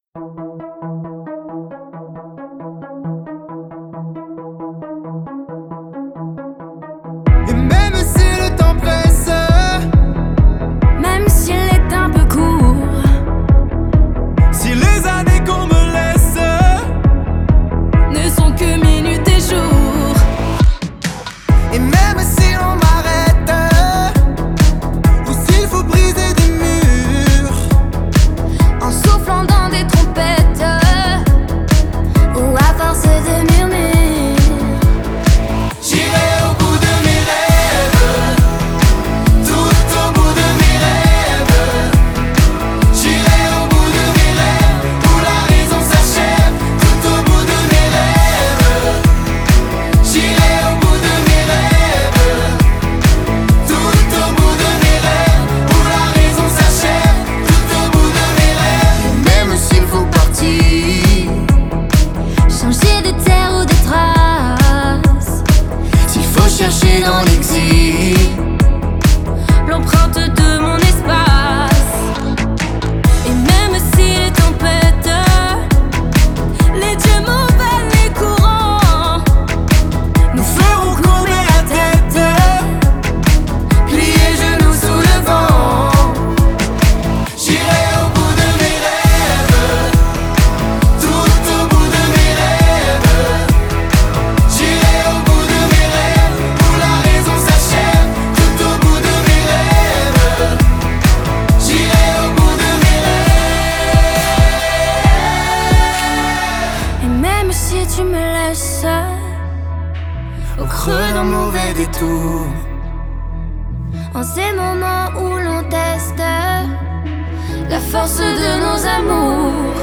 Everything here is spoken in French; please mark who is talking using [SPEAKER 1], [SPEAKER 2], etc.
[SPEAKER 1] Et même si le temps presse,
[SPEAKER 2] même s'il est un peu court,
[SPEAKER 1] si les années qu'on me laisse
[SPEAKER 2] ne sont que minutes et jours,
[SPEAKER 1] et même si on m'arrête, ou s'il faut briser des murs,
[SPEAKER 2] en soufflant dans des trompettes, ou à force de murmures,
[SPEAKER 1] j'irai au bout de mes rêves, tout au bout de mes rêves. J'irai au bout de mes rêves, où la raison s'achève, tout au bout de mes rêves. J'irai au bout de mes rêves, tout au bout de mes rêves, où la raison s'achève, tout au bout de mes rêves. Même s'il faut partir,
[SPEAKER 2] changer de terre ou de traces,
[SPEAKER 1] s'il faut chercher dans l'exil,
[SPEAKER 2] l'empreinte de mon espace. Et même si les tempêtes, les dieux mauvais, les courants,
[SPEAKER 1] nous ferons courber la tête, plier genoux sous le vent. J'irai au bout de mes rêves, tout au bout de mes rêves. J'irai au bout de mes rêves, où la raison s'achève, tout au bout de mes rêves. J'irai au bout de mes rêves.
[SPEAKER 2] et même si tu me laisses
[SPEAKER 1] Au creux d'un mauvais détour,
[SPEAKER 2] en ces moments où l'on teste la force de nos amours.